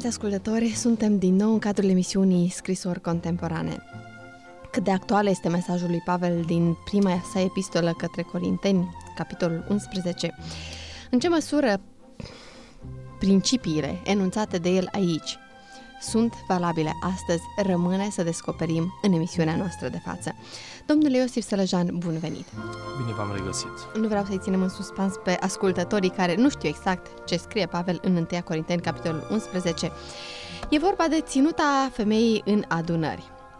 Stimați ascultători, suntem din nou în cadrul emisiunii Scrisori Contemporane. Cât de actual este mesajul lui Pavel din prima sa epistolă către Corinteni, capitolul 11. În ce măsură principiile enunțate de el aici sunt valabile astăzi, rămâne să descoperim în emisiunea noastră de față. Domnule Iosif Sălăjan, bun venit! Bine v-am regăsit! Nu vreau să-i ținem în suspans pe ascultătorii care nu știu exact ce scrie Pavel în 1 Corinteni, capitolul 11. E vorba de ținuta femeii în adunări.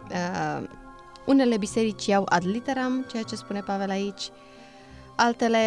Unele biserici iau ad literam ceea ce spune Pavel aici, altele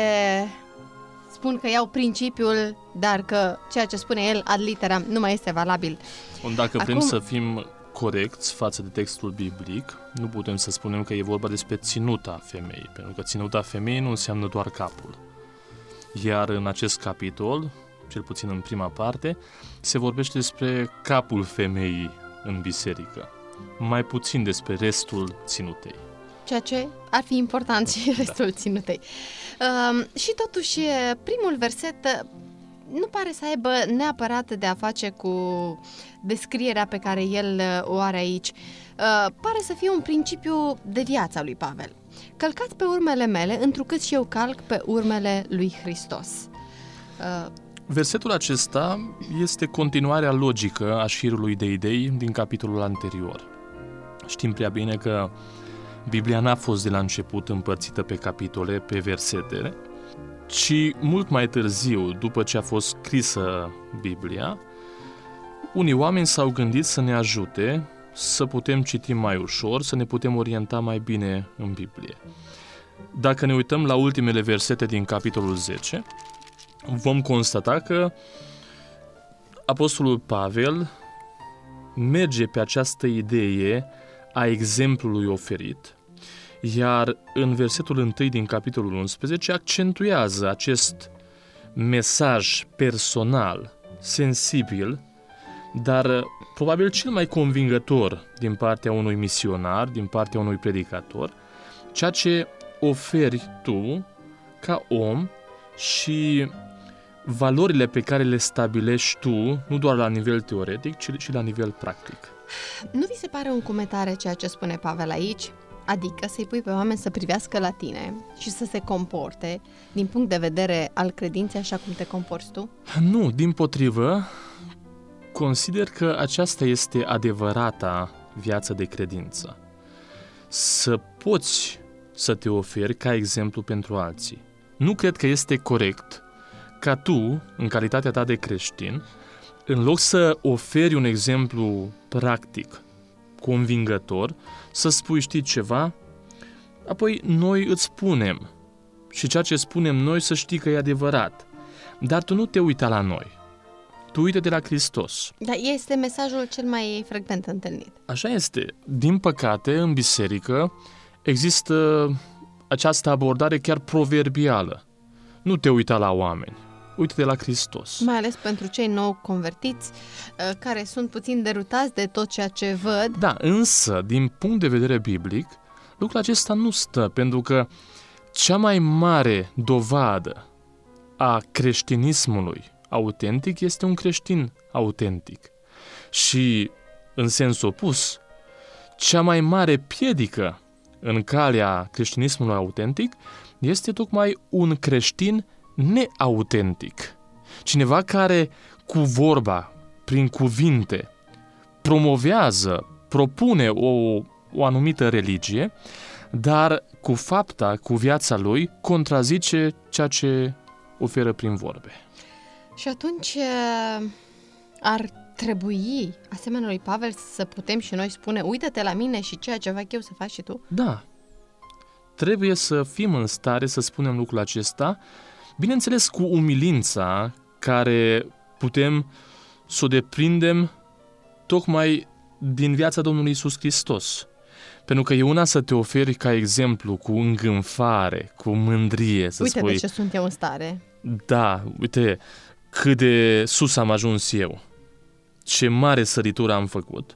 spun că iau principiul, dar că ceea ce spune el ad literam nu mai este valabil. Dacă vrem să fim corecți față de textul biblic, nu putem să spunem că e vorba despre ținuta femeii, pentru că ținuta femeii nu înseamnă doar capul. Iar în acest capitol, cel puțin în prima parte, se vorbește despre capul femeii în biserică, mai puțin despre restul ținutei. Ceea ce ar fi important și restul ținutei. Și totuși, primul verset nu pare să aibă neapărat de a face cu descrierea pe care el o are aici. Pare să fie un principiu de viața lui Pavel. Călcați pe urmele mele, întrucât și eu calc pe urmele lui Hristos. Versetul acesta este continuarea logică a șirului de idei din capitolul anterior. Știm prea bine că Biblia n-a fost de la început împărțită pe capitole, pe versete, ci mult mai târziu, după ce a fost scrisă Biblia, unii oameni s-au gândit să ne ajute să putem citi mai ușor, să ne putem orienta mai bine în Biblie. Dacă ne uităm la ultimele versete din capitolul 10, vom constata că Apostolul Pavel merge pe această idee a exemplului oferit, iar în versetul 1 din capitolul 11 accentuează acest mesaj personal, sensibil, dar probabil cel mai convingător din partea unui misionar, din partea unui predicator, ceea ce oferi tu ca om și valorile pe care le stabilești tu, nu doar la nivel teoretic, ci și la nivel practic. Nu vi se pare un cumetare ceea ce spune Pavel aici? Adică să-i pui pe oameni să privească la tine și să se comporte din punct de vedere al credinței așa cum te comporți tu? Nu, dimpotrivă, consider că aceasta este adevărata viață de credință. Să poți să te oferi ca exemplu pentru alții. Nu cred că este corect ca tu, în calitatea ta de creștin, în loc să oferi un exemplu practic, convingător, să spui, știi ceva, apoi noi îți spunem și ceea ce spunem noi să știi că e adevărat, dar tu nu te uita la noi, tu uite-te la Hristos. Dar este mesajul cel mai frecvent întâlnit. Așa este. Din păcate, în biserică există această abordare chiar proverbială. Nu te uita la oameni, uite-te la Hristos. Mai ales pentru cei nou convertiți, care sunt puțin derutați de tot ceea ce văd. Da, însă, din punct de vedere biblic, lucrul acesta nu stă, pentru că cea mai mare dovadă a creștinismului autentic este un creștin autentic. Și, în sens opus, cea mai mare piedică în calea creștinismului autentic este tocmai un creștin neautentic. Cineva care cu vorba, prin cuvinte, promovează, propune o anumită religie, dar cu fapta, cu viața lui, contrazice ceea ce oferă prin vorbe. Și atunci ar trebui, asemenea lui Pavel, să putem și noi spune, uită-te la mine și ceea ce fac eu să faci și tu? Da. Trebuie să fim în stare să spunem lucrul acesta, bineînțeles cu umilința care putem să o deprindem tocmai din viața Domnului Iisus Hristos. Pentru că e una să te oferi ca exemplu cu îngânfare, cu mândrie, să uite spui... Uite de ce sunt eu în stare. Da, uite cât de sus am ajuns eu, ce mare săritură am făcut.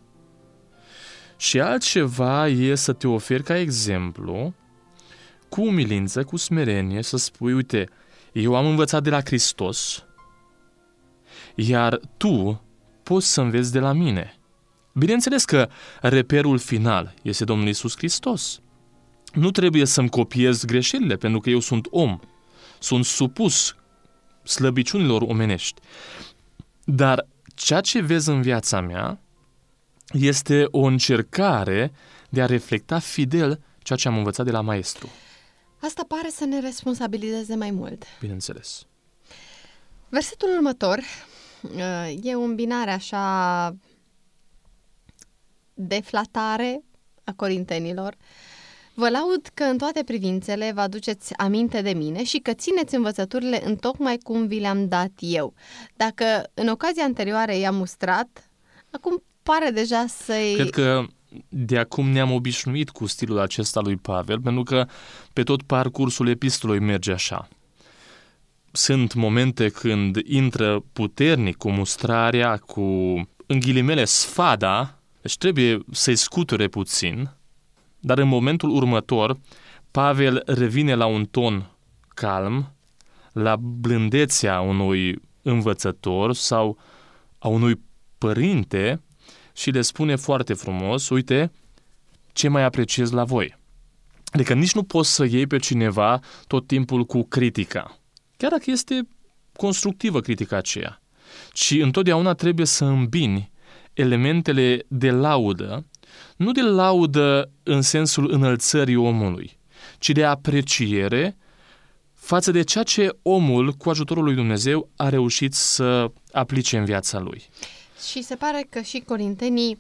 Și altceva e să te oferi ca exemplu, cu umilință, cu smerenie, să spui, uite, eu am învățat de la Hristos, iar tu poți să înveți de la mine. Bineînțeles că reperul final este Domnul Iisus Hristos. Nu trebuie să-mi copiez greșelile, pentru că eu sunt om. Sunt supus slăbiciunilor omenești. Dar ceea ce vezi în viața mea este o încercare de a reflecta fidel ceea ce am învățat de la maestru. Asta pare să ne responsabilizeze mai mult. Bineînțeles. Versetul următor e o îmbinare așa de flatare a corintenilor. Vă laud că în toate privințele vă aduceți aminte de mine și că țineți învățăturile întocmai cum vi le-am dat eu. Dacă în ocazia anterioară i-am mustrat, acum pare deja să-i... Cred că de acum ne-am obișnuit cu stilul acesta lui Pavel, pentru că pe tot parcursul epistolei merge așa. Sunt momente când intră puternic cu mustrarea, cu, în ghilimele, sfada, deci trebuie să-i scuture puțin, dar în momentul următor, Pavel revine la un ton calm, la blândețea unui învățător sau a unui părinte și le spune foarte frumos, uite, ce mai apreciez la voi. Adică nici nu poți să iei pe cineva tot timpul cu critica, chiar dacă este constructivă critica aceea, ci întotdeauna trebuie să îmbini elementele de laudă, nu de laudă în sensul înălțării omului, ci de apreciere față de ceea ce omul, cu ajutorul lui Dumnezeu, a reușit să aplice în viața lui. Și se pare că și corintenii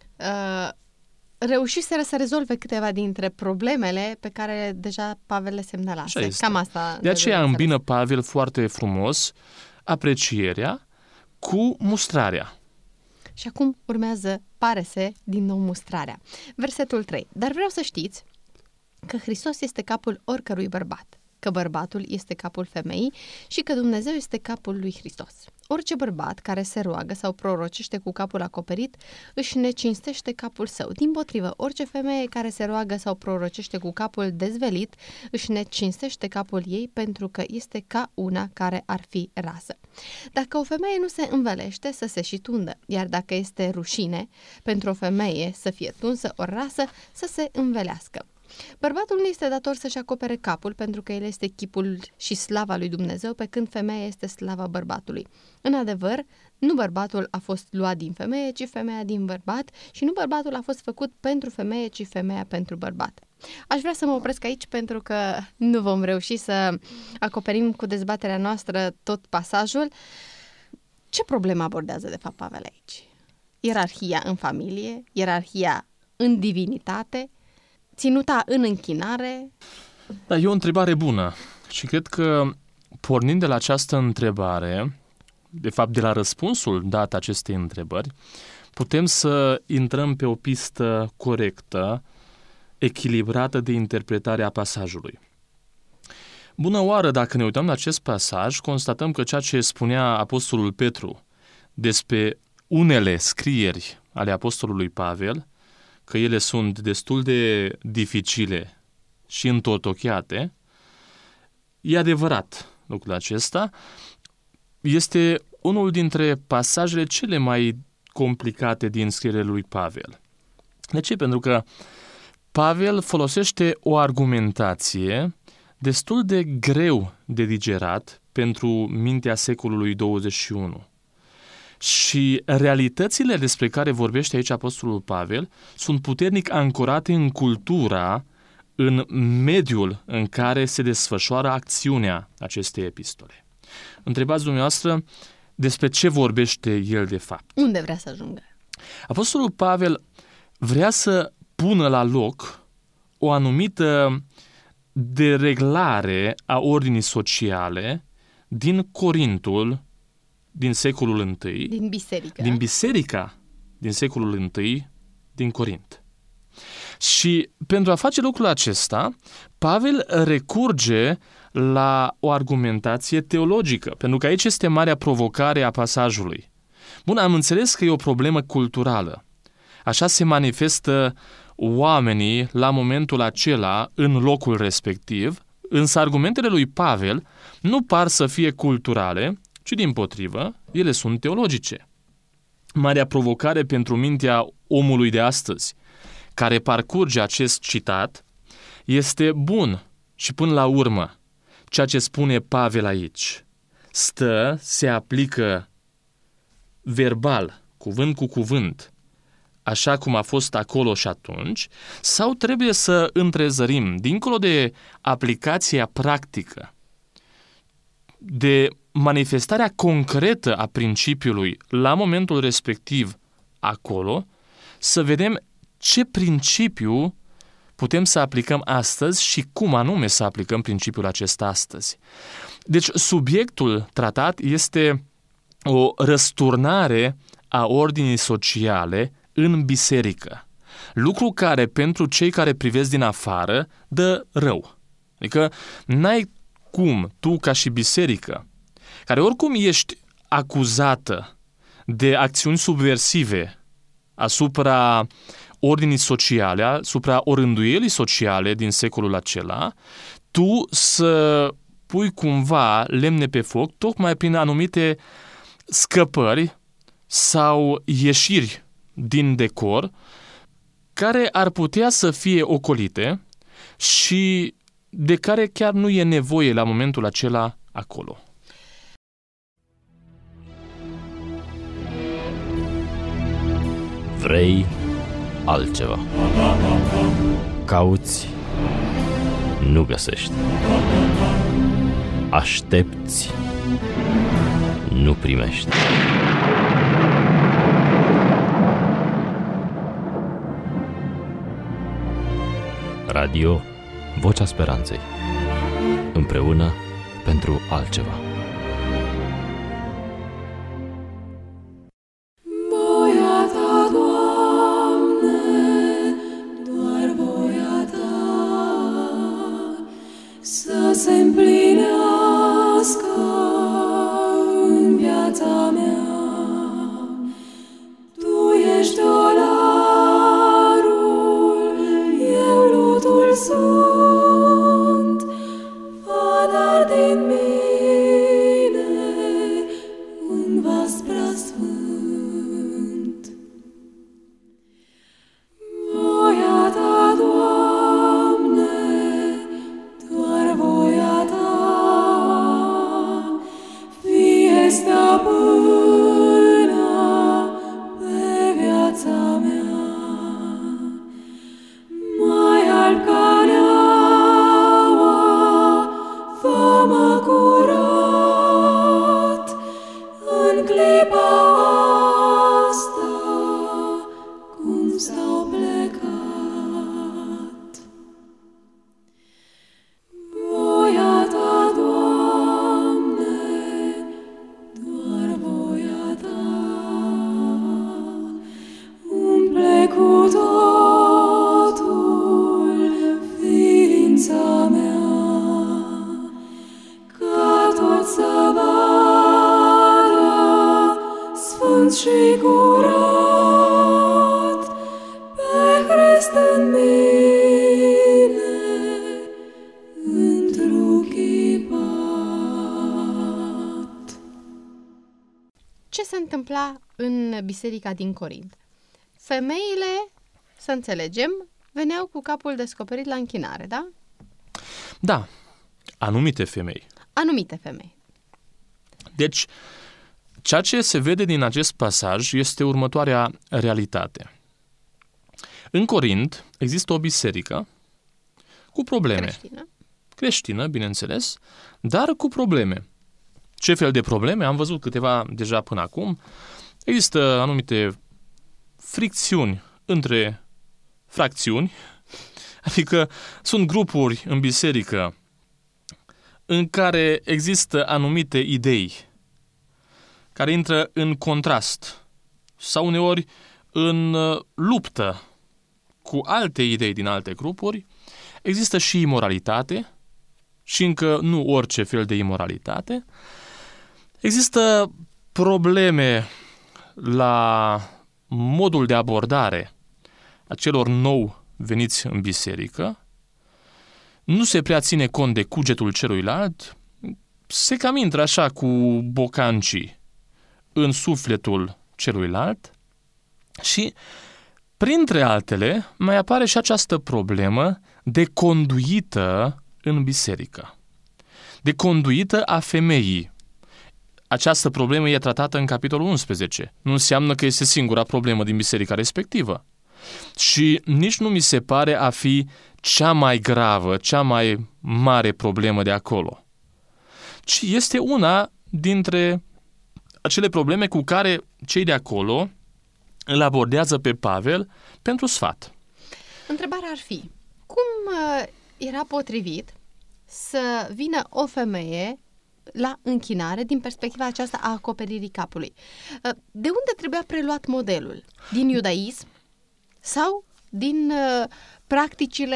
reușiseră să rezolve câteva dintre problemele pe care deja Pavel le semnalase. Cam asta. De aceea îmbină Pavel foarte frumos aprecierea cu mustrarea. Și acum urmează, pare-se, din nou mustrarea. Versetul 3. Dar vreau să știți că Hristos este capul oricărui bărbat, că bărbatul este capul femeii și că Dumnezeu este capul lui Hristos. Orice bărbat care se roagă sau prorocește cu capul acoperit își necinstește capul său. Dimpotrivă, orice femeie care se roagă sau prorocește cu capul dezvelit își necinstește capul ei pentru că este ca una care ar fi rasă. Dacă o femeie nu se învelește, să se și tundă, iar dacă este rușine pentru o femeie să fie tunsă o rasă, să se învelească. Bărbatul nu este dator să-și acopere capul pentru că el este chipul și slava lui Dumnezeu, pe când femeia este slava bărbatului. În adevăr, nu bărbatul a fost luat din femeie, ci femeia din bărbat și nu bărbatul a fost făcut pentru femeie, ci femeia pentru bărbat. Aș vrea să mă opresc aici pentru că nu vom reuși să acoperim cu dezbaterea noastră tot pasajul. Ce problemă abordează de fapt Pavel aici? Ierarhia în familie, ierarhia în divinitate, ținuta în închinare? Da, e o întrebare bună și cred că pornind de la această întrebare, de fapt de la răspunsul dat acestei întrebări, putem să intrăm pe o pistă corectă, echilibrată de interpretare a pasajului. Bună oară, dacă ne uităm la acest pasaj, constatăm că ceea ce spunea apostolul Petru despre unele scrieri ale apostolului Pavel, că ele sunt destul de dificile și întortocheate, e adevărat lucrul acesta. Este unul dintre pasajele cele mai complicate din scrierile lui Pavel. De ce? Pentru că Pavel folosește o argumentație destul de greu de digerat pentru mintea secolului 21. Și realitățile despre care vorbește aici apostolul Pavel sunt puternic ancorate în cultura, în mediul în care se desfășoară acțiunea acestei epistole. Întrebați dumneavoastră despre ce vorbește el de fapt. Unde vrea să ajungă? Apostolul Pavel vrea să pună la loc o anumită dereglare a ordinii sociale din Corintul din secolul I, din biserica din secolul I din Corint. Și pentru a face lucrul acesta, Pavel recurge la o argumentație teologică, pentru că aici este marea provocare a pasajului. Bun, am înțeles că e o problemă culturală. Așa se manifestă oamenii la momentul acela în locul respectiv, însă argumentele lui Pavel nu par să fie culturale, ci dimpotrivă, ele sunt teologice. marea provocare pentru mintea omului de astăzi, care parcurge acest citat, este bun și până la urmă, ceea ce spune Pavel aici, se aplică verbal, cuvânt cu cuvânt, așa cum a fost acolo și atunci, sau trebuie să întrezărim, dincolo de aplicația practică, de manifestarea concretă a principiului la momentul respectiv acolo, să vedem ce principiu putem să aplicăm astăzi și cum anume să aplicăm principiul acesta astăzi. Deci subiectul tratat este o răsturnare a ordinii sociale în biserică. Lucru care pentru cei care privesc din afară dă rău. Adică n-ai cum tu ca și biserică, care oricum ești acuzată de acțiuni subversive asupra ordinii sociale, asupra orânduielii sociale din secolul acela, tu să pui cumva lemne pe foc tocmai prin anumite scăpări sau ieșiri din decor care ar putea să fie ocolite și de care chiar nu e nevoie la momentul acela acolo. Vrei altceva. Cauți, nu găsești. Aștepți, nu primești. Radio Vocea Speranței. Împreună pentru altceva. Se împlinească în viața mea. Tu ești dolarul, eu lutul sunt, fă dar din mine un vas prea sfânt. Voia ta, Doamne, doar voia ta, fie stăpână pe viața mea. Mai alb ca neaua, fă-mă curat în clipa asta, cum stau plecat. Voia ta, Doamne, doar voia ta, umple cu totul ființa mea, ca tot să vadă sfânt și curat pe Hrist în mine întruchipat. Ce se întâmpla în biserica din Corint? Femeile, să înțelegem, veneau cu capul descoperit la închinare, da? Da, anumite femei. Anumite femei. Deci, ceea ce se vede din acest pasaj este următoarea realitate. În Corint există o biserică cu probleme. Creștină, bineînțeles, dar cu probleme. Ce fel de probleme? Am văzut câteva deja până acum. Există anumite fricțiuni între fracțiuni, adică sunt grupuri în biserică în care există anumite idei care intră în contrast sau uneori în luptă cu alte idei din alte grupuri. Există și imoralitate și încă nu orice fel de imoralitate. Există probleme la modul de abordare a celor nou veniți în biserică. Nu se prea ține cont de cugetul celuilalt. Se cam intră așa cu bocancii în sufletul celuilalt și, printre altele, mai apare și această problemă de conduită în biserică, de conduită a femeii. Această problemă e tratată în capitolul 11. Nu înseamnă că este singura problemă din biserica respectivă. Și nici nu mi se pare a fi cea mai gravă, cea mai mare problemă de acolo. Ci este una dintre acele probleme cu care cei de acolo îl abordează pe Pavel pentru sfat. Întrebarea ar fi, cum era potrivit să vină o femeie la închinare din perspectiva aceasta a acoperirii capului? De unde trebuia preluat modelul? Din iudaism sau din practicile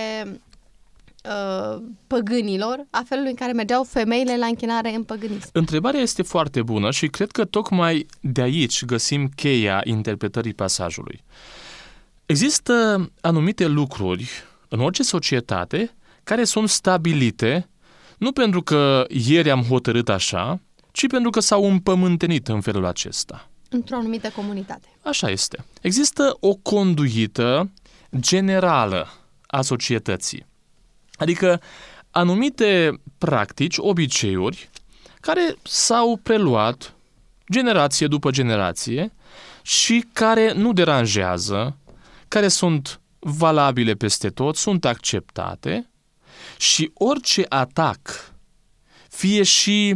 păgânilor, a felului în care mergeau femeile la închinare în păgânism? Întrebarea este foarte bună și cred că tocmai de aici găsim cheia interpretării pasajului. Există anumite lucruri în orice societate care sunt stabilite nu pentru că ieri am hotărât așa, ci pentru că s-au împământenit în felul acesta. Într-o anumită comunitate. Așa este. Există o conduită generală a societății. Adică anumite practici, obiceiuri, care s-au preluat generație după generație și care nu deranjează, care sunt valabile peste tot, sunt acceptate și orice atac, fie și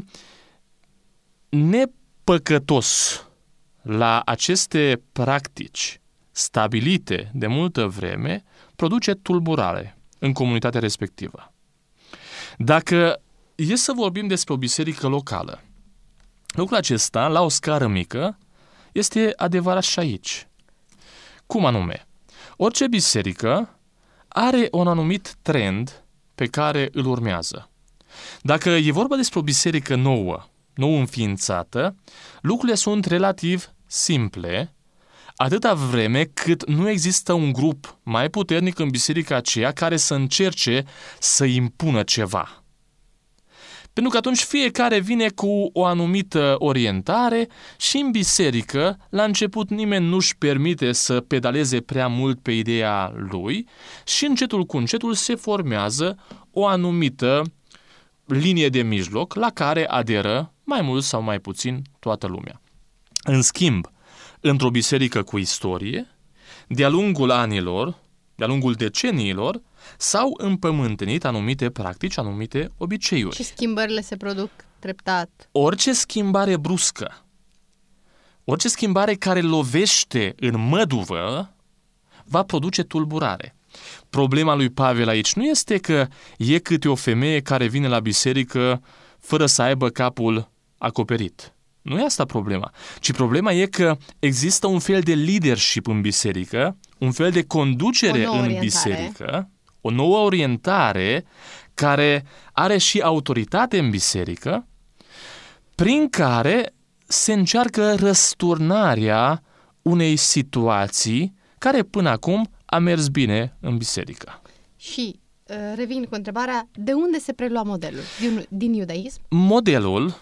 nepăcătos la aceste practici stabilite de multă vreme, produce tulburare în comunitatea respectivă. Dacă e să vorbim despre o biserică locală, lucrul acesta, la o scară mică, este adevărat și aici. Cum anume? Orice biserică are un anumit trend pe care îl urmează. Dacă e vorba despre o biserică nouă, nou înființată, lucrurile sunt relativ simple, atâta vreme cât nu există un grup mai puternic în biserica aceea care să încerce să impună ceva. Pentru că atunci fiecare vine cu o anumită orientare și în biserică, la început nimeni nu-și permite să pedaleze prea mult pe ideea lui și încetul cu încetul se formează o anumită linie de mijloc la care aderă mai mult sau mai puțin toată lumea. În schimb, într-o biserică cu istorie, de-a lungul anilor, de-a lungul deceniilor, s-au împământenit anumite practici, anumite obiceiuri. Și schimbările se produc treptat. Orice schimbare bruscă, orice schimbare care lovește în măduvă, va produce tulburare. Problema lui Pavel aici nu este că e câte o femeie care vine la biserică fără să aibă capul acoperit. Nu e asta problema, ci problema e că există un fel de leadership în biserică, un fel de conducere în biserică, o nouă orientare care are și autoritate în biserică, prin care se încearcă răsturnarea unei situații care până acum a mers bine în biserică. Și revin cu întrebarea, de unde se prelua modelul? Din iudaism? Modelul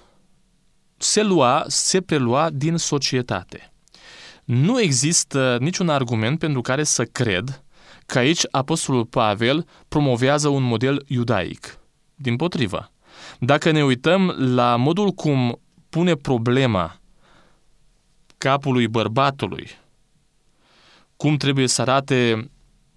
se prelua din societate. Nu există niciun argument pentru care să cred că aici apostolul Pavel promovează un model iudaic. Dimpotrivă. Dacă ne uităm la modul cum pune problema capului bărbatului, cum trebuie să arate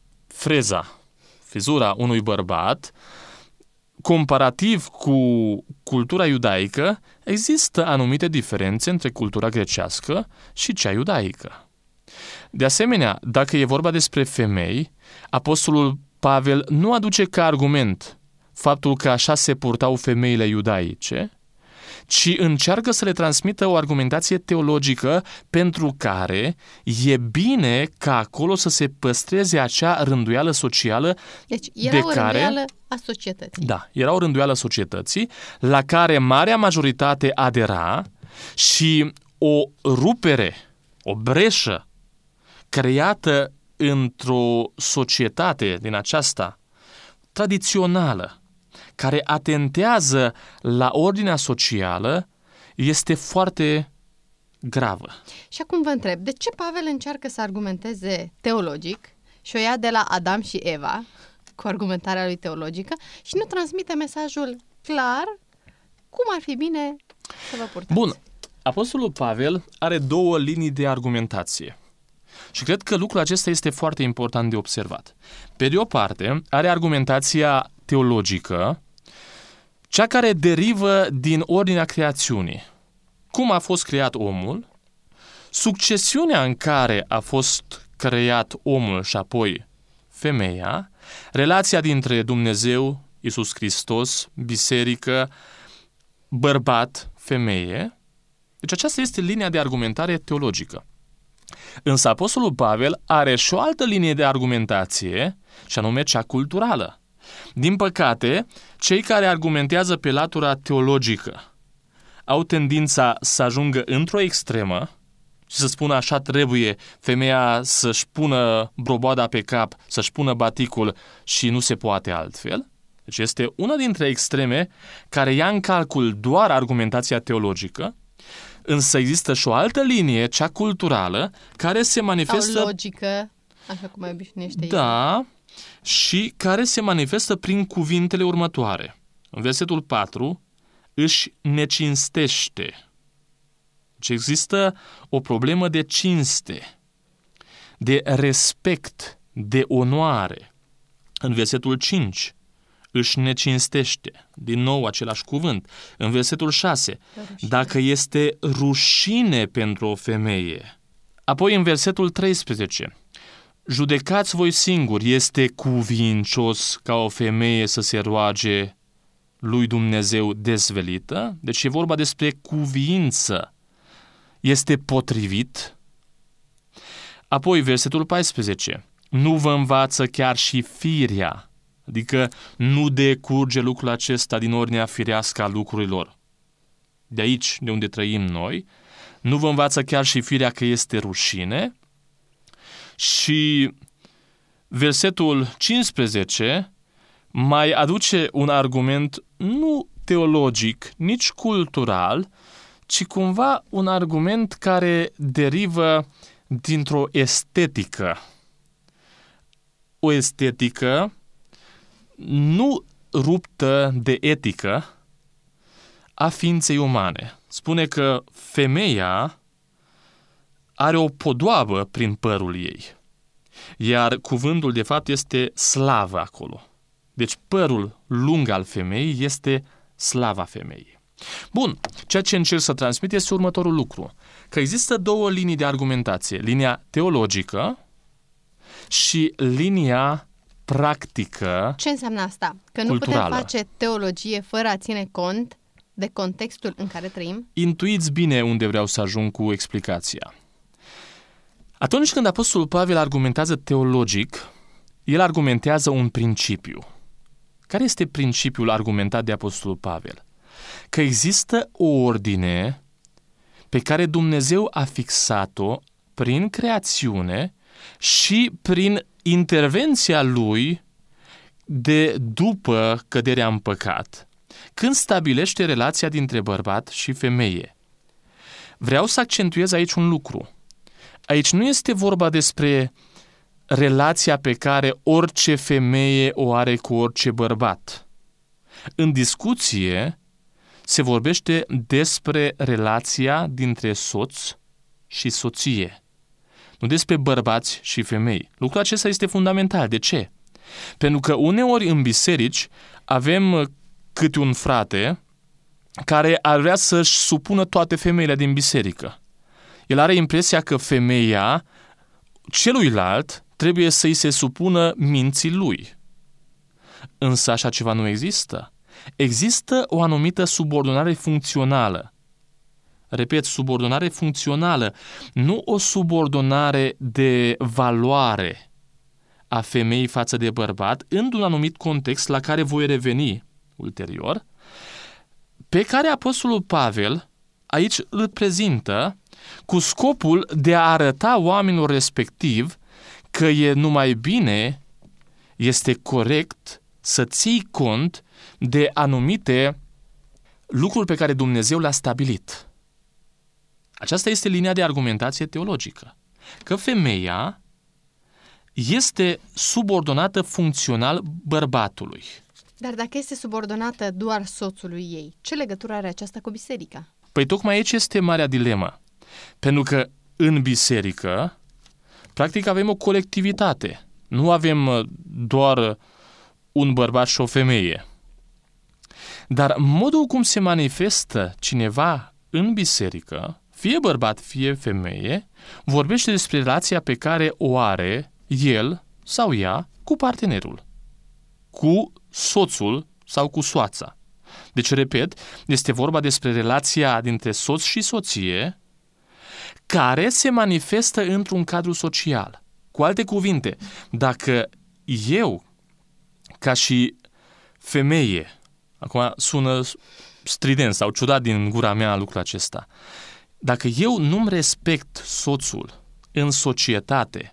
frizura unui bărbat, comparativ cu cultura iudaică, există anumite diferențe între cultura grecească și cea iudaică. De asemenea, dacă e vorba despre femei, apostolul Pavel nu aduce ca argument faptul că așa se purtau femeile iudaice, ci încearcă să le transmită o argumentație teologică pentru care e bine ca acolo să se păstreze acea rânduială socială. Deci era o rânduială a societății. Da, era o rânduială a societății la care marea majoritate adera și o rupere, o breșă creată într-o societate din aceasta tradițională, care atentează la ordinea socială, este foarte gravă. Și acum vă întreb, de ce Pavel încearcă să argumenteze teologic și o ia de la Adam și Eva cu argumentarea lui teologică și nu transmite mesajul clar cum ar fi bine să vă purtați? Bun, Apostolul Pavel are două linii de argumentație. Și cred că lucrul acesta este foarte important de observat. Pe de o parte, are argumentația teologică, cea care derivă din ordinea creațiunii. Cum a fost creat omul, succesiunea în care a fost creat omul și apoi femeia, relația dintre Dumnezeu, Iisus Hristos, biserică, bărbat, femeie. Deci aceasta este linia de argumentare teologică. Însă Apostolul Pavel are și o altă linie de argumentație, și anume cea culturală. Din păcate, cei care argumentează pe latura teologică au tendința să ajungă într-o extremă și să spună așa trebuie femeia să-și pună broboada pe cap, să-și pună baticul și nu se poate altfel. Deci este una dintre extreme care ia în calcul doar argumentația teologică, însă există și o altă linie, cea culturală, care se manifestă... Sau logică, așa cum mai obișnuiește el. Da, și care se manifestă prin cuvintele următoare. În versetul 4, își necinstește. Deci există o problemă de cinste, de respect, de onoare. În versetul 5, își necinstește. Din nou același cuvânt. În versetul 6, dacă este rușine pentru o femeie. Apoi în versetul 13, judecați voi singuri, este cuvincios ca o femeie să se roage lui Dumnezeu dezvelită? Deci e vorba despre cuviință. Este potrivit? Apoi versetul 14, nu vă învață chiar și firea, adică nu decurge lucrul acesta din ordinea firească a lucrurilor. De aici, de unde trăim noi, nu vă învață chiar și firea că este rușine? Și versetul 15 mai aduce un argument nu teologic, nici cultural, ci cumva un argument care derivă dintr-o estetică. O estetică nu ruptă de etică a ființei umane. Spune că femeia are o podoabă prin părul ei, iar cuvântul de fapt este slavă acolo. Deci părul lung al femeii este slava femeii. Bun, ceea ce încerc să transmit este următorul lucru, că există două linii de argumentație, linia teologică și linia practică. Ce înseamnă asta? Că nu culturală. putem face teologie fără a ține cont de contextul în care trăim? Intuiți bine unde vreau să ajung cu explicația. Atunci când Apostolul Pavel argumentează teologic, el argumentează un principiu. Care este principiul argumentat de Apostolul Pavel? Că există o ordine pe care Dumnezeu a fixat-o prin creațiune și prin intervenția Lui de după căderea în păcat, când stabilește relația dintre bărbat și femeie. Vreau să accentuez aici un lucru. Aici nu este vorba despre relația pe care orice femeie o are cu orice bărbat. În discuție se vorbește despre relația dintre soț și soție, nu despre bărbați și femei. Lucrul acesta este fundamental. De ce? Pentru că uneori în biserici avem câte un frate care ar vrea să-și supună toate femeile din biserică. El are impresia că femeia celuilalt trebuie să-i se supună minții lui. Însă așa ceva nu există. Există o anumită subordonare funcțională. Repet, subordonare funcțională, nu o subordonare de valoare a femeii față de bărbat, într-un anumit context la care voi reveni ulterior, pe care Apostolul Pavel aici îl prezintă cu scopul de a arăta oamenilor respectiv că e numai bine, este corect să ții cont de anumite lucruri pe care Dumnezeu le-a stabilit. Aceasta este linia de argumentație teologică, că femeia este subordonată funcțional bărbatului. Dar dacă este subordonată doar soțului ei, ce legătură are aceasta cu biserica? Păi tocmai aici este marea dilemă. Pentru că în biserică, practic avem o colectivitate. Nu avem doar un bărbat și o femeie. Dar modul cum se manifestă cineva în biserică, fie bărbat, fie femeie, vorbește despre relația pe care o are el sau ea cu partenerul, cu soțul sau cu soața. Deci, repet, este vorba despre relația dintre soț și soție care se manifestă într-un cadru social. Cu alte cuvinte, dacă eu, ca și femeie, acum sună strident sau ciudat din gura mea lucrul acesta, dacă eu nu-mi respect soțul în societate,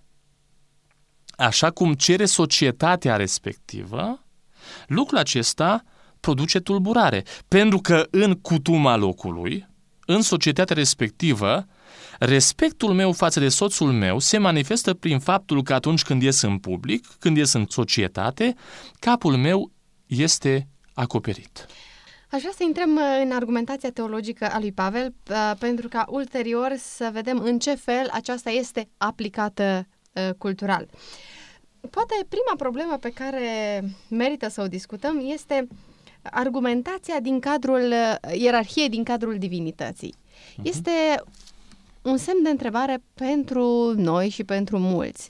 așa cum cere societatea respectivă, lucrul acesta produce tulburare. Pentru că în cutuma locului, în societatea respectivă, respectul meu față de soțul meu se manifestă prin faptul că atunci când ies în public, când ies în societate, capul meu este acoperit. Aș vrea să intrăm în argumentația teologică a lui Pavel, pentru ca ulterior să vedem în ce fel aceasta este aplicată cultural. Poate prima problemă pe care merită să o discutăm este argumentația din cadrul ierarhiei, din cadrul divinității. Este un semn de întrebare pentru noi și pentru mulți.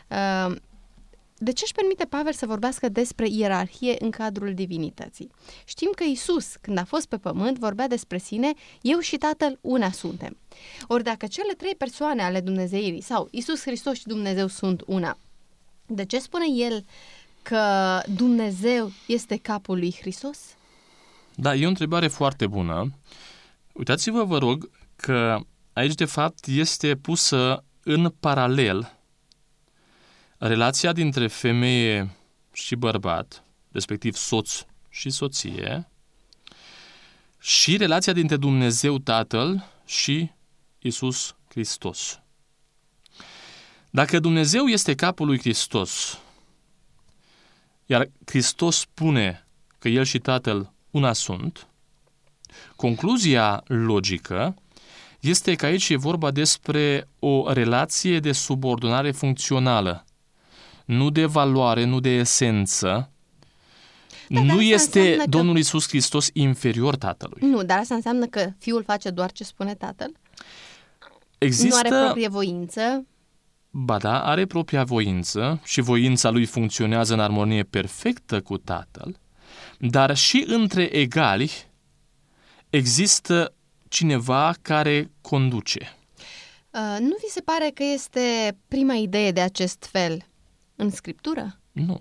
De ce își permite Pavel să vorbească despre ierarhie în cadrul divinității? Știm că Iisus, când a fost pe pământ, vorbea despre sine, eu și Tatăl una suntem. Ori dacă cele trei persoane ale Dumnezeirii, sau Iisus Hristos și Dumnezeu sunt una, de ce spune el că Dumnezeu este capul lui Hristos? Da, e o întrebare foarte bună. Uitați-vă, vă rog, că aici, de fapt, este pusă în paralel relația dintre femeie și bărbat, respectiv soț și soție, și relația dintre Dumnezeu Tatăl și Iisus Hristos. Dacă Dumnezeu este capul lui Hristos, iar Hristos spune că El și Tatăl una sunt, concluzia logică este că aici e vorba despre o relație de subordonare funcțională, nu de valoare, nu de esență. Nu este Domnul Iisus Hristos inferior Tatălui. Nu, dar asta înseamnă că Fiul face doar ce spune Tatăl? Există... Nu are proprie voință? Ba da, are propria voință și voința lui funcționează în armonie perfectă cu Tatăl, dar și între egali există cineva care conduce. Nu vi se pare că este prima idee de acest fel în Scriptură? Nu.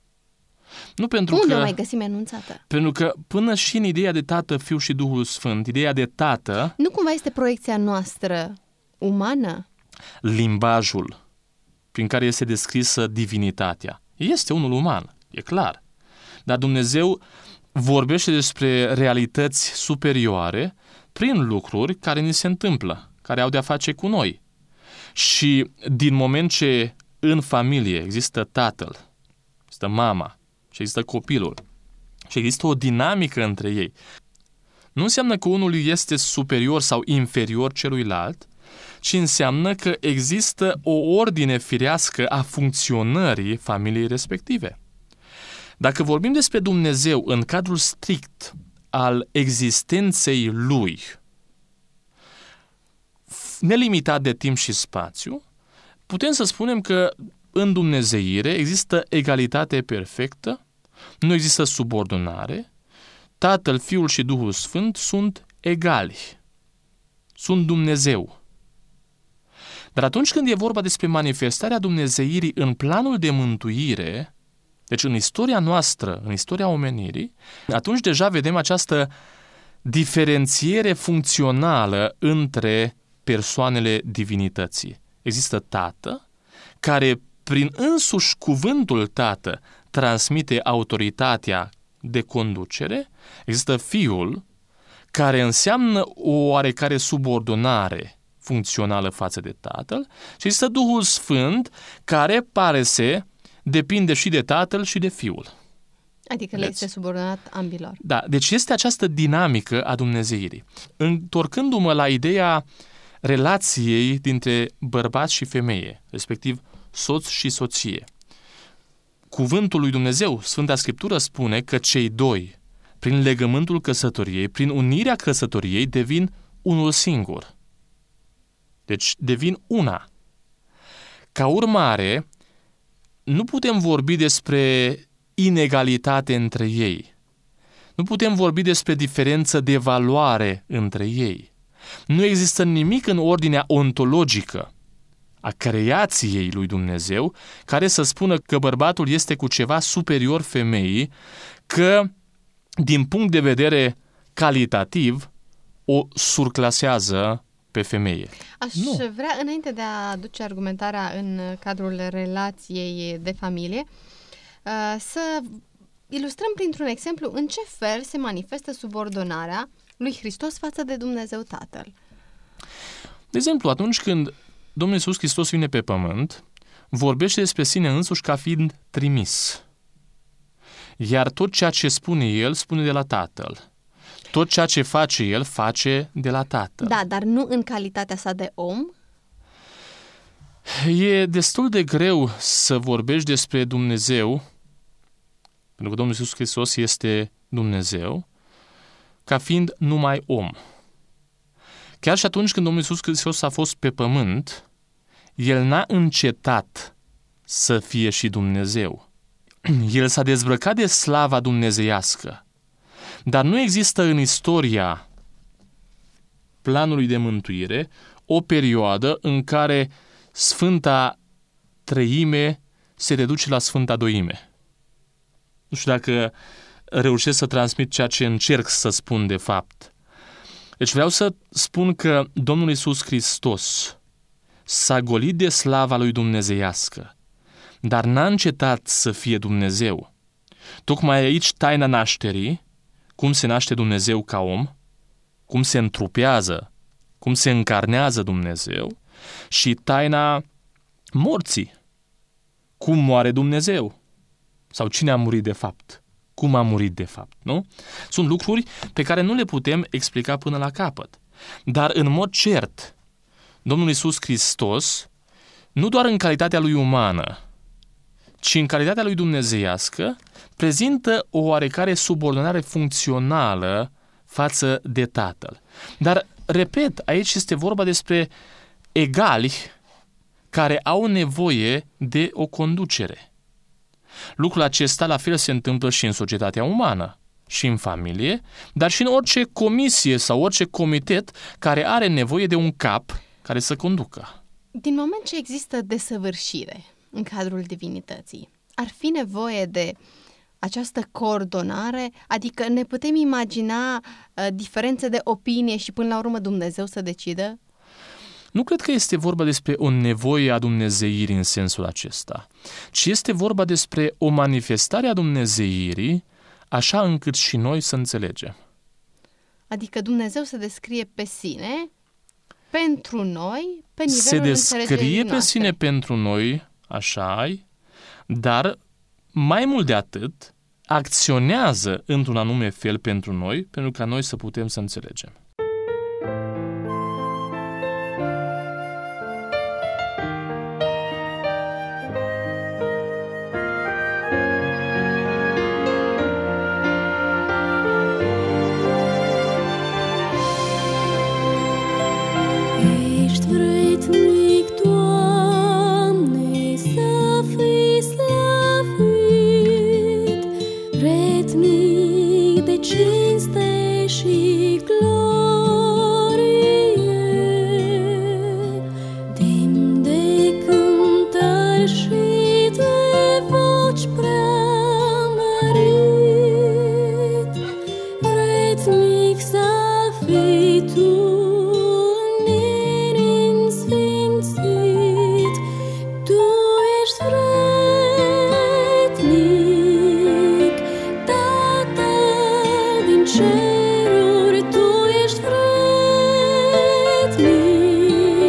Nu pentru Unde că... o mai găsim enunțată? Pentru că până și în ideea de Tată, Fiu și Duhul Sfânt, ideea de Tată... Nu cumva este proiecția noastră umană? Limbajul prin care este descrisă divinitatea este unul uman, e clar. Dar Dumnezeu vorbește despre realități superioare prin lucruri care ni se întâmplă, care au de-a face cu noi. Și din moment ce în familie există tatăl, există mama și există copilul și există o dinamică între ei, nu înseamnă că unul este superior sau inferior celuilalt, ci înseamnă că există o ordine firească a funcționării familiei respective. Dacă vorbim despre Dumnezeu în cadrul strict al existenței Lui, nelimitat de timp și spațiu, putem să spunem că în dumnezeire există egalitate perfectă, nu există subordonare, Tatăl, Fiul și Duhul Sfânt sunt egali, sunt Dumnezeu. Dar atunci când e vorba despre manifestarea dumnezeirii în planul de mântuire, deci în istoria noastră, în istoria omenirii, atunci deja vedem această diferențiere funcțională între persoanele divinității. Există Tată, care prin însuși cuvântul Tată transmite autoritatea de conducere, există Fiul, care înseamnă o oarecare subordonare funcțională față de Tatăl și există Duhul Sfânt care pare să depinde și de Tatăl și de Fiul. Adică le este subordonat ambilor. Da, deci este această dinamică a dumnezeirii. Întorcându-mă la ideea relației dintre bărbat și femeie, respectiv soț și soție. Cuvântul lui Dumnezeu, Sfânta Scriptură, spune că cei doi, prin legământul căsătoriei, prin unirea căsătoriei, devin unul singur. Deci devin una. Ca urmare, nu putem vorbi despre inegalitate între ei. Nu putem vorbi despre diferență de valoare între ei. Nu există nimic în ordinea ontologică a creației lui Dumnezeu care să spună că bărbatul este cu ceva superior femeii, că din punct de vedere calitativ o surclasează pe femeie. Aș vrea, înainte de a aduce argumentarea în cadrul relației de familie, să ilustrăm printr-un exemplu în ce fel se manifestă subordonarea lui Hristos față de Dumnezeu Tatăl. De exemplu, atunci când Domnul Iisus Hristos vine pe pământ, vorbește despre sine însuși ca fiind trimis. Iar tot ceea ce spune El, spune de la Tatăl. Tot ceea ce face El, face de la Tatăl. Da, dar nu în calitatea sa de om. E destul de greu să vorbești despre Dumnezeu, pentru că Domnul Iisus Hristos este Dumnezeu, ca fiind numai om. Chiar și atunci când Domnul Iisus Hristos a fost pe pământ, El n-a încetat să fie și Dumnezeu. El s-a dezbrăcat de slava dumnezeiască. Dar nu există în istoria planului de mântuire o perioadă în care Sfânta Treime se reduce la Sfânta Doime. Nu știu dacă reușesc să transmit ceea ce încerc să spun de fapt. Deci vreau să spun că Domnul Iisus Hristos s-a golit de slava lui dumnezeiască, dar n-a încetat să fie Dumnezeu. Tocmai aici taina nașterii, cum se naște Dumnezeu ca om, cum se întrupează, cum se încarnează Dumnezeu, și taina morții, cum moare Dumnezeu, sau cine a murit de fapt, cum a murit de fapt, nu? Sunt lucruri pe care nu le putem explica până la capăt. Dar în mod cert, Domnul Iisus Hristos, nu doar în calitatea lui umană, ci în calitatea lui dumnezeiască, prezintă o oarecare subordonare funcțională față de Tatăl. Dar, repet, aici este vorba despre egali care au nevoie de o conducere. Lucrul acesta la fel se întâmplă și în societatea umană, și în familie, dar și în orice comisie sau orice comitet care are nevoie de un cap care să conducă. Din moment ce există desăvârșire în cadrul divinității, ar fi nevoie de această coordonare? Adică ne putem imagina diferențe de opinie și până la urmă Dumnezeu să decidă? Nu cred că este vorba despre o nevoie a dumnezeirii în sensul acesta, ci este vorba despre o manifestare a dumnezeirii așa încât și noi să înțelegem. Adică Dumnezeu se descrie pe sine pentru noi, pe nivelul se înțelegerii descrie noastre. pe sine pentru noi, așa-i, dar mai mult de atât, acționează într-un anume fel pentru noi, pentru ca noi să putem să înțelegem. Ești vrednic, Doamne, să fii slăvit, vrednic de cinste și glorie, timp de cântări și de voci preamărit, vrednic să fii Tu. Ceruri, Tu ești vrednic.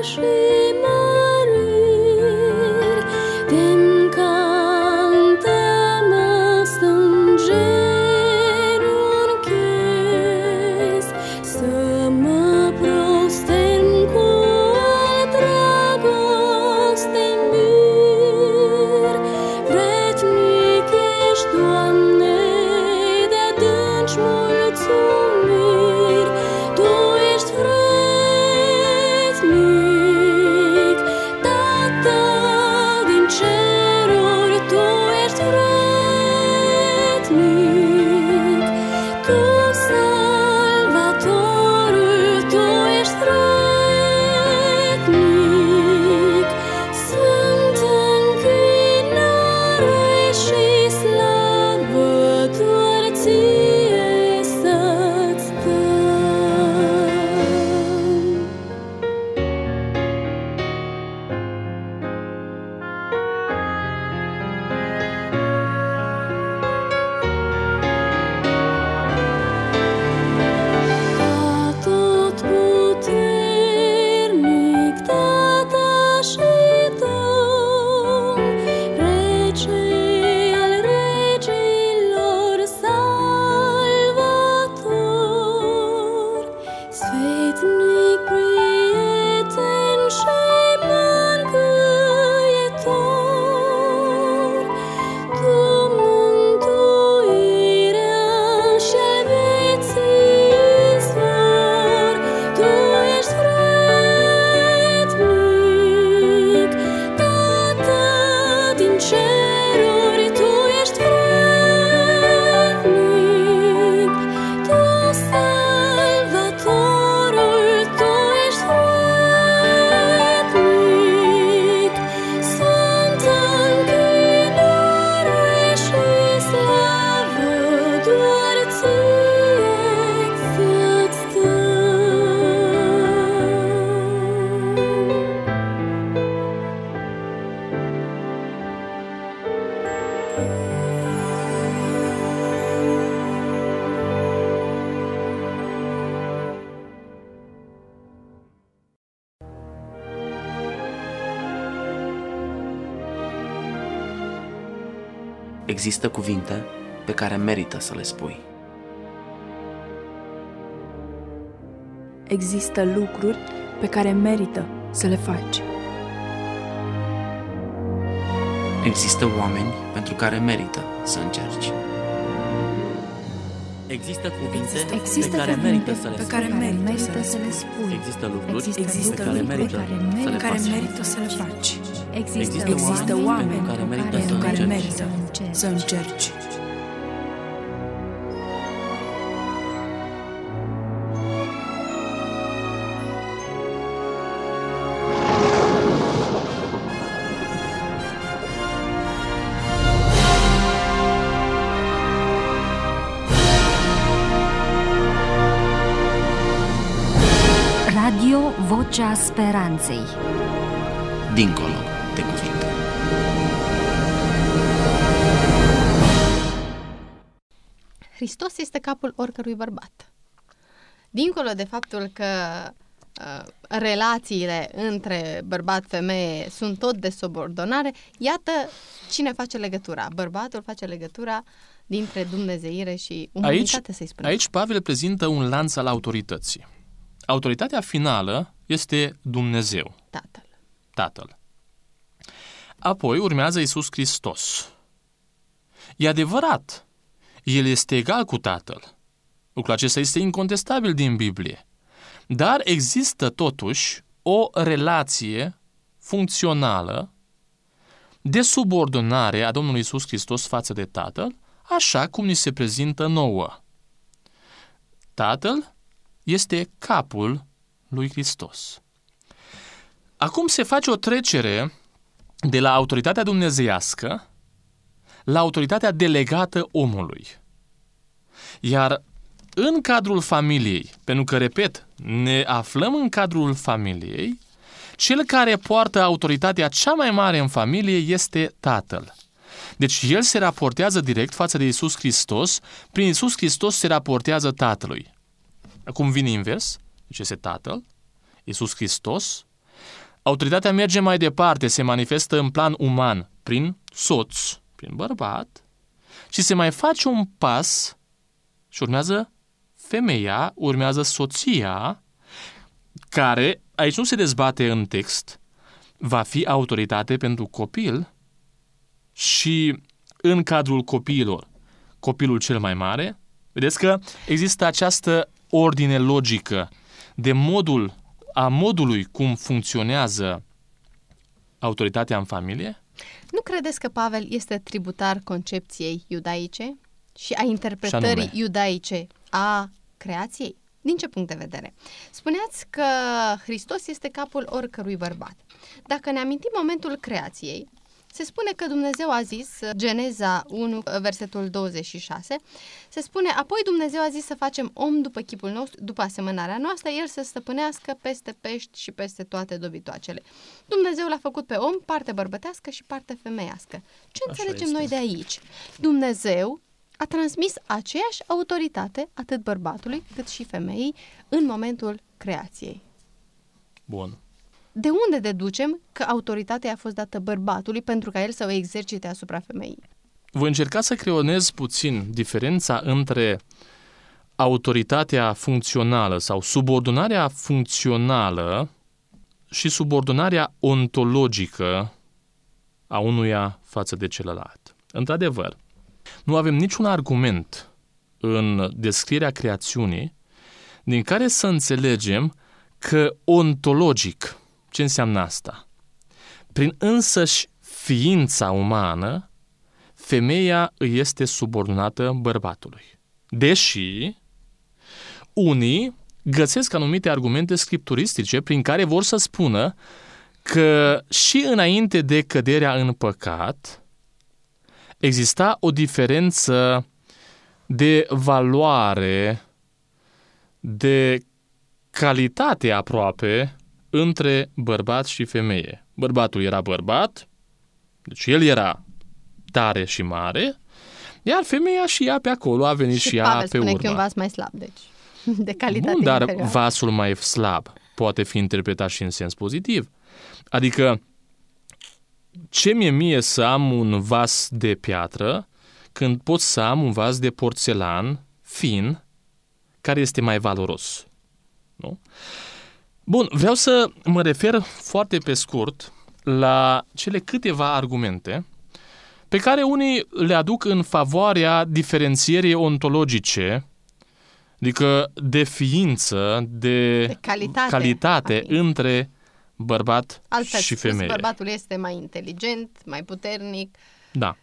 Există cuvinte pe care merită să le spui. Există lucruri pe care merită să le faci. Există oameni pentru care merită să încerci. Există cuvinte pe care merită să le spui. Există lucruri pe care merită să le faci. Există oameni pentru care merită să încerci. Radio Vocea Speranței. Dincolo de cuvinte. Hristos este capul oricărui bărbat. Dincolo de faptul că relațiile între bărbat-femeie sunt tot de subordonare, iată cine face legătura. Bărbatul face legătura dintre dumnezeire și umanitate, să-i spunem. Aici Pavel prezintă un lanț al autorității. Autoritatea finală este Dumnezeu, Tatăl. Apoi urmează Iisus Hristos. E adevărat, El este egal cu Tatăl. Lucrul acesta este incontestabil din Biblie. Dar există totuși o relație funcțională de subordonare a Domnului Iisus Hristos față de Tatăl, așa cum ni se prezintă nouă. Tatăl este capul lui Hristos. Acum se face o trecere de la autoritatea dumnezeiască la autoritatea delegată omului. Iar în cadrul familiei, pentru că, repet, ne aflăm în cadrul familiei, cel care poartă autoritatea cea mai mare în familie este Tatăl. Deci el se raportează direct față de Iisus Hristos, prin Iisus Hristos se raportează Tatălui. Acum vine invers, deci este Tatăl, Iisus Hristos, Autoritatea merge mai departe, se manifestă în plan uman, prin soț, prin bărbat, și se mai face un pas și urmează femeia, urmează soția, care, aici nu se dezbate în text, va fi autoritate pentru copil și în cadrul copiilor, copilul cel mai mare. Vedeți că există această ordine logică de modului cum funcționează autoritatea în familie? Nu credeți că Pavel este tributar concepției iudaice și a interpretării iudaice a creației? Din ce punct de vedere? Spuneați că Hristos este capul oricărui bărbat. Dacă ne amintim momentul creației, se spune că Dumnezeu a zis, Geneza 1, versetul 26, se spune, apoi Dumnezeu a zis să facem om după chipul nostru, după asemănarea noastră, el să stăpânească peste pești și peste toate dobitoacele. Dumnezeu l-a făcut pe om parte bărbătească și parte femeiască. Ce înțelegem noi de aici? Dumnezeu a transmis aceeași autoritate atât bărbatului cât și femeii în momentul creației. Bun. De unde deducem că autoritatea a fost dată bărbatului pentru ca el să o exercite asupra femeii? Voi încerca să creionez puțin diferența între autoritatea funcțională sau subordonarea funcțională și subordonarea ontologică a unuia față de celălalt. Într-adevăr, nu avem niciun argument în descrierea creațiunii din care să înțelegem că ontologic, ce înseamnă asta? Prin însăși ființa umană, femeia îi este subordonată bărbatului. Deși unii găsesc anumite argumente scripturistice prin care vor să spună că și înainte de căderea în păcat exista o diferență de valoare, de calitate aproape între bărbat și femeie. Bărbatul era bărbat, deci el era tare și mare, iar femeia și ea pe acolo a venit și ea Pavel pe urmă. spune că e un vas mai slab, deci de calitate Bun, dar inferioară. vasul mai slab poate fi interpretat și în sens pozitiv. Adică, ce mi-e mie să am un vas de piatră când pot să am un vas de porțelan fin care este mai valoros? Nu? Bun, vreau să mă refer foarte pe scurt la cele câteva argumente pe care unii le aduc în favoarea diferențierii ontologice, adică de ființă, de calitate între bărbat altfel și spus, femeie. bărbatul este mai inteligent, mai puternic. Da.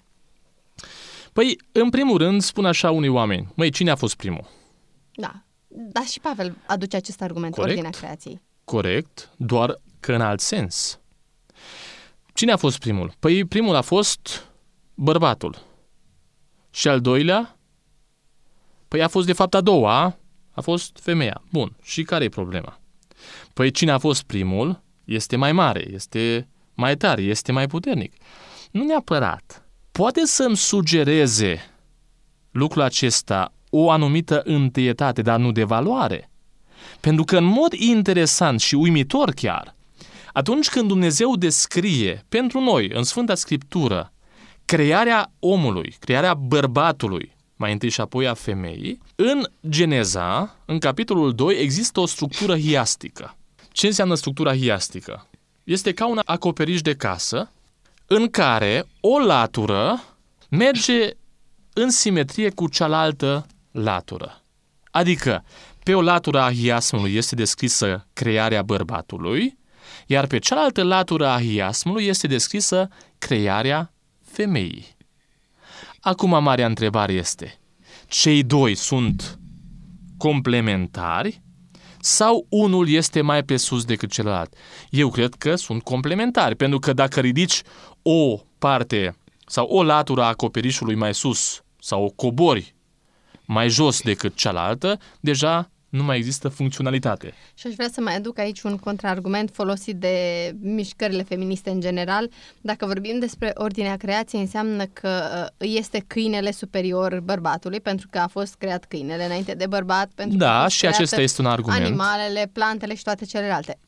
Păi, în primul rând, spun așa unii oameni, măi, cine a fost primul? Da. Dar și Pavel aduce acest argument, Corect. ordinea creației. Corect, doar că în alt sens. Cine a fost primul? Păi primul a fost bărbatul. Și al doilea? Păi a fost de fapt a doua, a fost femeia. Bun, și care e problema? Păi cine a fost primul este mai mare, este mai tare, este mai puternic. Nu neapărat. Poate să-mi sugereze lucrul acesta o anumită întâietate, dar nu de valoare. Pentru că în mod interesant și uimitor chiar, atunci când Dumnezeu descrie pentru noi în Sfânta Scriptură crearea omului, crearea bărbatului, mai întâi și apoi a femeii, în Geneza, în capitolul 2, există o structură hiastică. Ce înseamnă structura hiastică? Este ca un acoperiș de casă în care o latură merge în simetrie cu cealaltă latură. Adică, pe o latură a hiasmului este descrisă crearea bărbatului, iar pe cealaltă latură a hiasmului este descrisă crearea femeii. Acum, marea întrebare este, cei doi sunt complementari sau unul este mai pe sus decât celălalt? Eu cred că sunt complementari, pentru că dacă ridici o parte sau o latură a acoperișului mai sus sau o cobori mai jos decât cealaltă, deja nu mai există funcționalitate. Și aș vrea să mai aduc aici un contraargument folosit de mișcările feministe în general. Dacă vorbim despre ordinea creației, înseamnă că este câinele superior bărbatului, pentru că a fost creat câinele înainte de bărbat. Pentru că da, și acesta este un argument. Animalele, plantele și toate celelalte. Deci,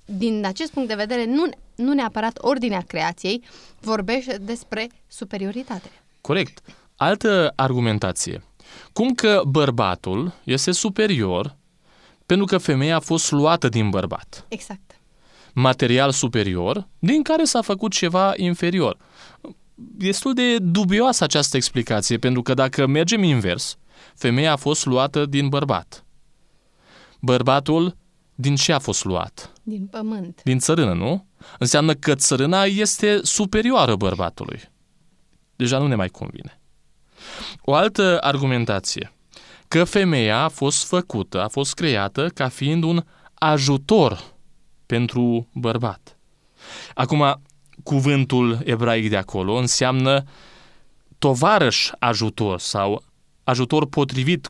din acest punct de vedere, nu neapărat ordinea creației vorbește despre superioritate. Corect. Altă argumentație. Cum că bărbatul este superior pentru că femeia a fost luată din bărbat. Exact. Material superior, din care s-a făcut ceva inferior. Destul de dubioasă această explicație, pentru că dacă mergem invers, femeia a fost luată din bărbat. Bărbatul din ce a fost luat? Din pământ. Din țărână, nu? Înseamnă că țărâna este superioară bărbatului. Deja nu ne mai convine. O altă argumentație, că femeia a fost făcută, a fost creată ca fiind un ajutor pentru bărbat. Acum, cuvântul ebraic de acolo înseamnă tovarăș ajutor sau ajutor potrivit,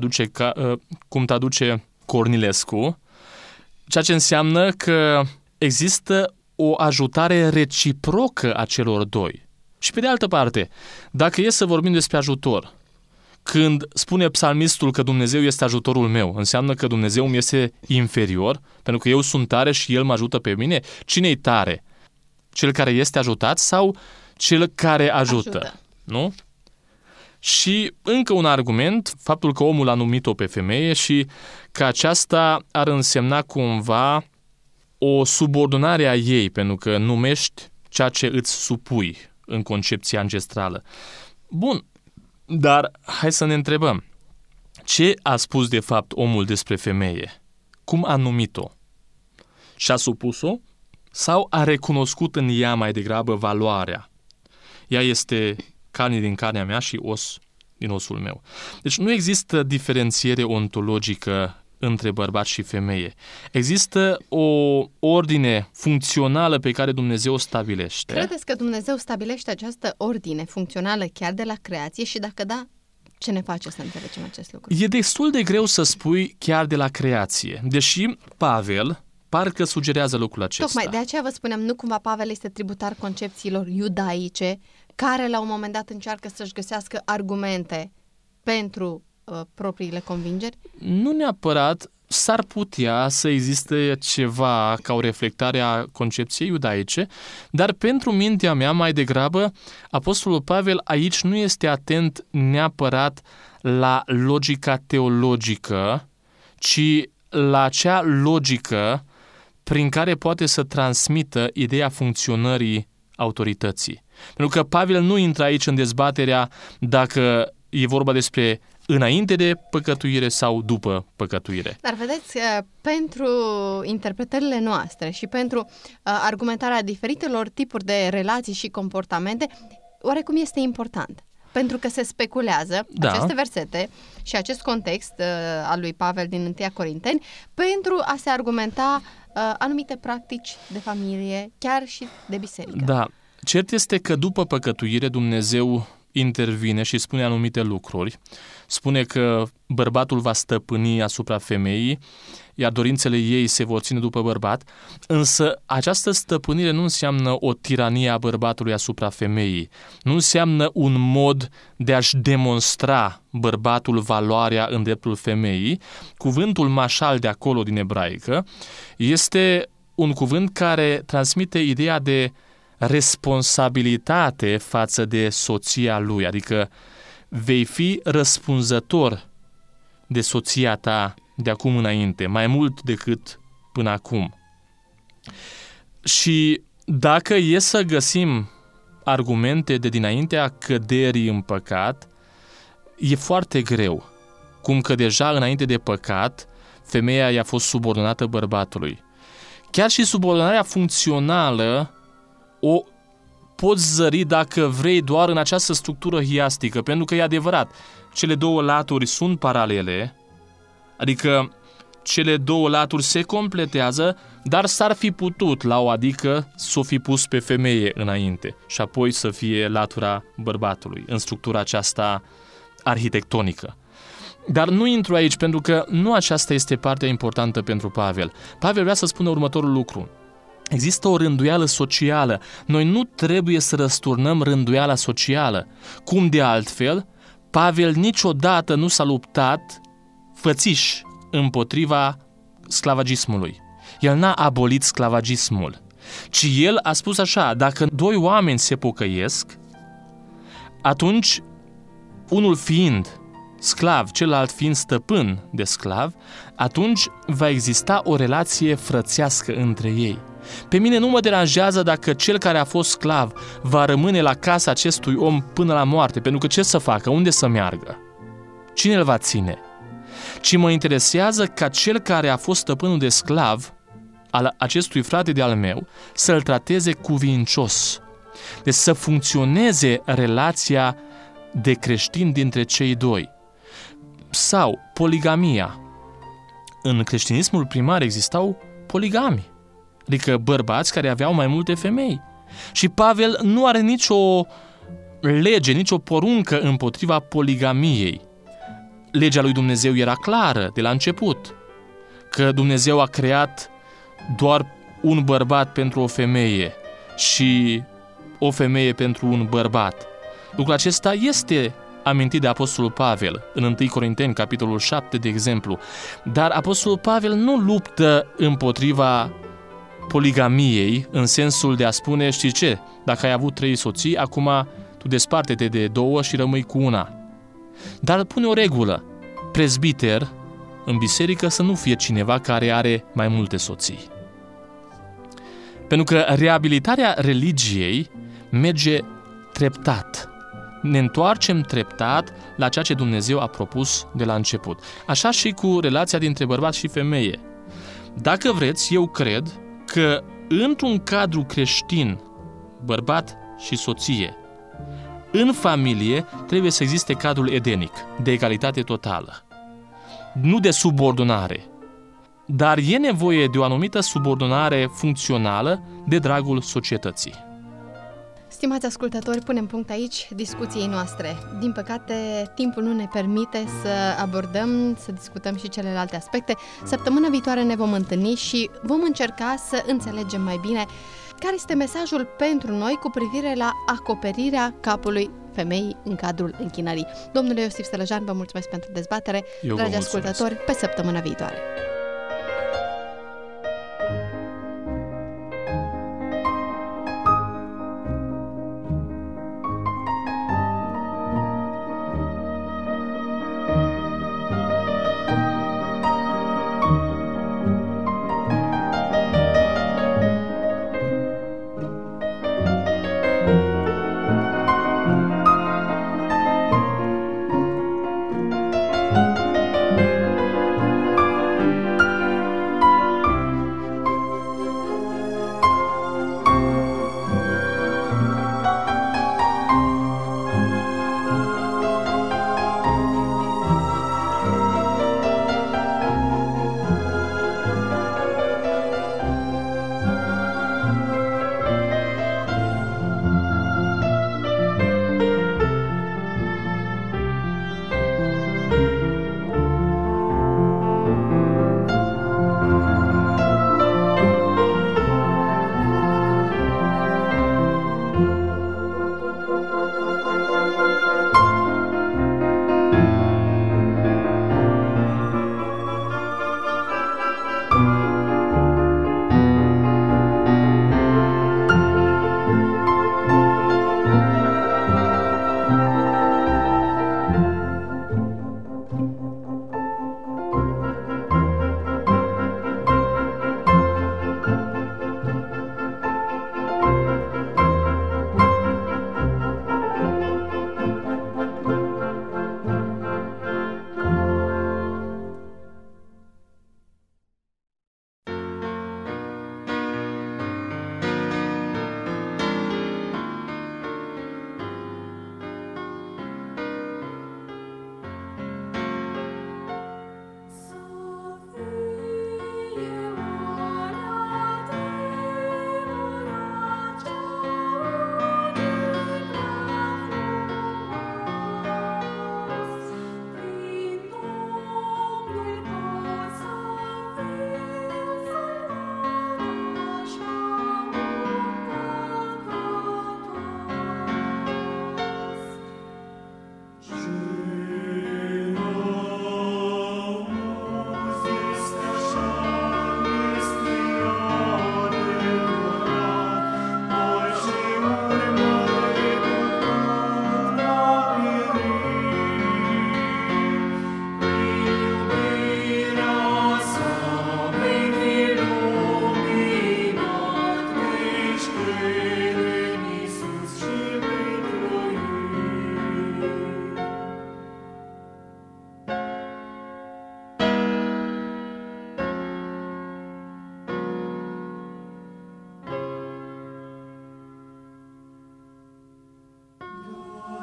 cum traduce Cornilescu, ceea ce înseamnă că există o ajutare reciprocă a celor doi. Și pe de altă parte, dacă e să vorbim despre ajutor, când spune psalmistul că Dumnezeu este ajutorul meu, înseamnă că Dumnezeu mi este inferior, pentru că eu sunt tare și El mă ajută pe mine? Cine-i tare? Cel care este ajutat sau cel care ajută? Nu? Și încă un argument, faptul că omul a numit-o pe femeie și că aceasta ar însemna cumva o subordonare a ei, pentru că numești ceea ce îți supui în concepția ancestrală. Bun, dar hai să ne întrebăm. Ce a spus de fapt omul despre femeie? Cum a numit-o? Și-a supus-o? Sau a recunoscut în ea mai degrabă valoarea? Ea este carne din carnea mea și os din osul meu. Deci nu există diferențiere ontologică între bărbat și femeie. Există o ordine funcțională pe care Dumnezeu o stabilește. Credeți că Dumnezeu stabilește această ordine funcțională chiar de la creație și dacă da, ce ne face să înțelegem acest lucru? E destul de greu să spui chiar de la creație, deși Pavel parcă sugerează lucrul acesta. Tocmai, de aceea vă spuneam, nu cumva Pavel este tributar concepțiilor iudaice, care la un moment dat încearcă să-și găsească argumente pentru propriile convingeri? Nu neapărat, s-ar putea să existe ceva ca o reflectare a concepției iudaice, dar pentru mintea mea mai degrabă, Apostolul Pavel aici nu este atent neapărat la logica teologică, ci la acea logică prin care poate să transmită ideea funcționării autorității. Pentru că Pavel nu intră aici în dezbaterea dacă e vorba despre înainte de păcătuire sau după păcătuire. Dar vedeți, pentru interpretările noastre și pentru argumentarea diferitelor tipuri de relații și comportamente, oarecum este important. Pentru că se speculează aceste versete și acest context al lui Pavel din 1 Corinteni pentru a se argumenta anumite practici de familie, chiar și de biserică. Da, cert este că după păcătuire Dumnezeu intervine și spune anumite lucruri. Spune că bărbatul va stăpâni asupra femeii, iar dorințele ei se vor ține după bărbat, însă această stăpânire nu înseamnă o tiranie a bărbatului asupra femeii. Nu înseamnă un mod de a-și demonstra bărbatul valoarea în dreptul femeii. Cuvântul mașal de acolo din ebraică este un cuvânt care transmite ideea de responsabilitate față de soția lui, adică vei fi răspunzător de soția ta de acum înainte, mai mult decât până acum. Și dacă e să găsim argumente de dinaintea căderii în păcat, e foarte greu. Cum că deja înainte de păcat, femeia i-a fost subordonată bărbatului. Chiar și subordonarea funcțională o poți zări dacă vrei doar în această structură hiastică, pentru că e adevărat, cele două laturi sunt paralele, adică cele două laturi se completează, dar s-ar fi putut la o adică să o fi pus pe femeie înainte și apoi să fie latura bărbatului în structura aceasta arhitectonică. Dar nu intru aici pentru că nu aceasta este partea importantă pentru Pavel. Pavel vrea să spună următorul lucru. Există o rânduială socială. Noi nu trebuie să răsturnăm rânduiala socială. Cum de altfel, Pavel niciodată nu s-a luptat fățiș împotriva sclavagismului. El n-a abolit sclavagismul, ci el a spus așa: dacă doi oameni se pocăiesc, atunci, unul fiind sclav, celălalt fiind stăpân de sclav, atunci va exista o relație frățească între ei. Pe mine nu mă deranjează dacă cel care a fost sclav va rămâne la casa acestui om până la moarte, pentru că ce să facă? Unde să meargă? Cine îl va ține? Ci mă interesează ca cel care a fost stăpânul de sclav al acestui frate de-al meu să-l trateze cuvincios. Deci să funcționeze relația de creștin dintre cei doi. Sau poligamia. În creștinismul primar existau poligami, adică bărbați care aveau mai multe femei. Și Pavel nu are nicio lege, nicio poruncă împotriva poligamiei. Legea lui Dumnezeu era clară de la început, că Dumnezeu a creat doar un bărbat pentru o femeie și o femeie pentru un bărbat. Lucrul acesta este amintit de Apostolul Pavel în 1 Corinteni, capitolul 7, de exemplu. Dar Apostolul Pavel nu luptă împotriva poligamiei în sensul de a spune: știi ce, dacă ai avut 3 soții, acum tu desparte-te de 2 și rămâi cu una. Dar pune o regulă: prezbiter în biserică să nu fie cineva care are mai multe soții. Pentru că reabilitarea religiei merge treptat. Ne întoarcem treptat la ceea ce Dumnezeu a propus de la început. Așa și cu relația dintre bărbat și femeie. Dacă vreți, eu cred că într-un cadru creștin, bărbat și soție, în familie trebuie să existe cadrul edenic, de egalitate totală. Nu de subordonare, dar e nevoie de o anumită subordonare funcțională de dragul societății. Stimați ascultători, punem punct aici discuției noastre. Din păcate, timpul nu ne permite să abordăm, să discutăm și celelalte aspecte. Săptămâna viitoare ne vom întâlni și vom încerca să înțelegem mai bine care este mesajul pentru noi cu privire la acoperirea capului femeii în cadrul închinării. Domnule Iosif Sălăjan, vă mulțumesc pentru dezbatere. Dragi ascultători, pe săptămâna viitoare.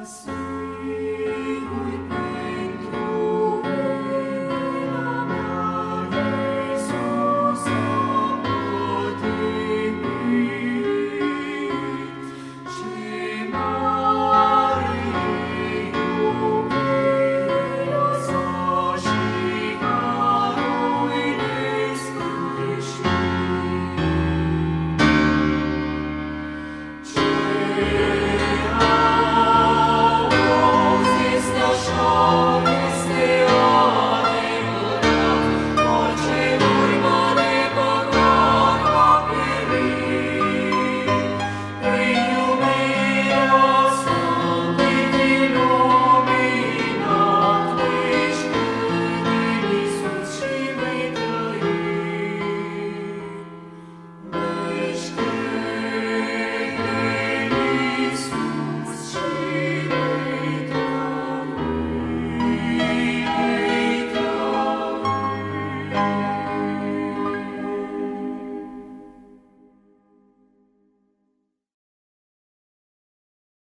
sus.